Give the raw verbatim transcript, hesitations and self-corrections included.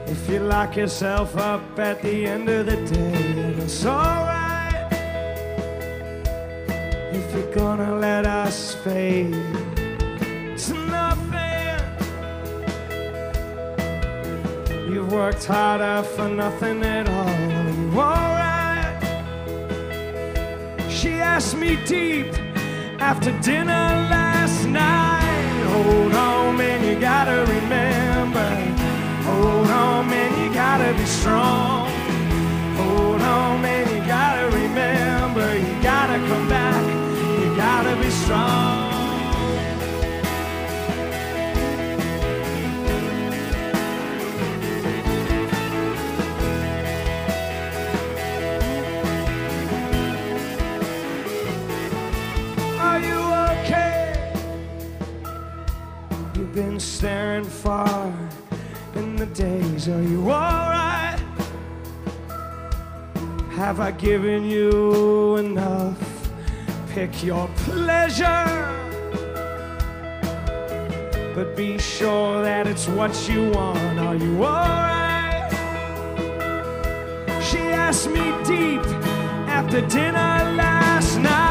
If you lock yourself up at the end of the day, then it's alright. If you're gonna let us fade to nothing, you've worked harder for nothing at all. Are you alright? She asked me deep after dinner last night. Hold on, man, you gotta remember. Hold on, man, you gotta be strong. Hold on, man, you gotta remember. You gotta come back, you gotta be strong. Are you okay? You've been staring far in the days. Are you alright? Have I given you enough? Pick your pleasure, but be sure that it's what you want. Are you alright? She asked me deep after dinner last night.